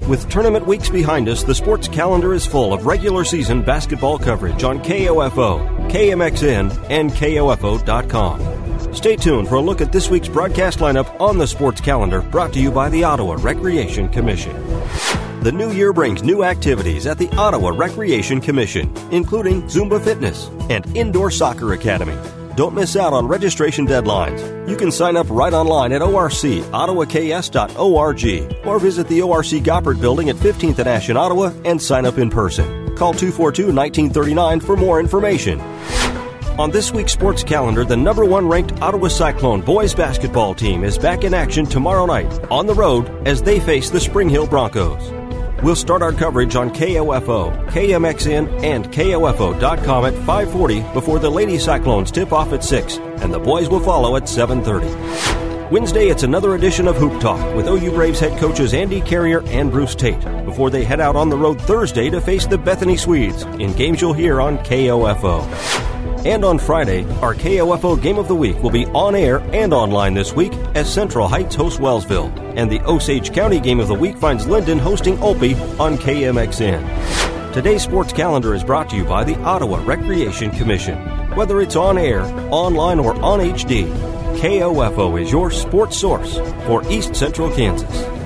With tournament weeks behind us, the sports calendar is full of regular season basketball coverage on KOFO, KMXN, and KOFO.com. Stay tuned for a look at this week's broadcast lineup on the sports calendar, brought to you by the Ottawa Recreation Commission. The new year brings new activities at the Ottawa Recreation Commission, including Zumba Fitness and Indoor Soccer Academy. Don't miss out on registration deadlines. You can sign up right online at orcottawas.org or visit the ORC Goppert Building at 15th and Ash in Ottawa and sign up in person. Call 242-1939 for more information. On this week's sports calendar, the number 1 ranked Ottawa Cyclone boys basketball team is back in action tomorrow night on the road as they face the Spring Hill Broncos. We'll start our coverage on KOFO, KMXN, and KOFO.com at 5:40 before the Lady Cyclones tip off at 6, and the boys will follow at 7:30. Wednesday, it's another edition of Hoop Talk with OU Braves head coaches Andy Carrier and Bruce Tate before they head out on the road Thursday to face the Bethany Swedes in games you'll hear on KOFO. And on Friday, our KOFO Game of the Week will be on air and online this week as Central Heights hosts Wellsville, and the Osage County Game of the Week finds Linden hosting Olpe on KMXN. Today's sports calendar is brought to you by the Ottawa Recreation Commission. Whether it's on air, online, or on HD, KOFO is your sports source for East Central Kansas.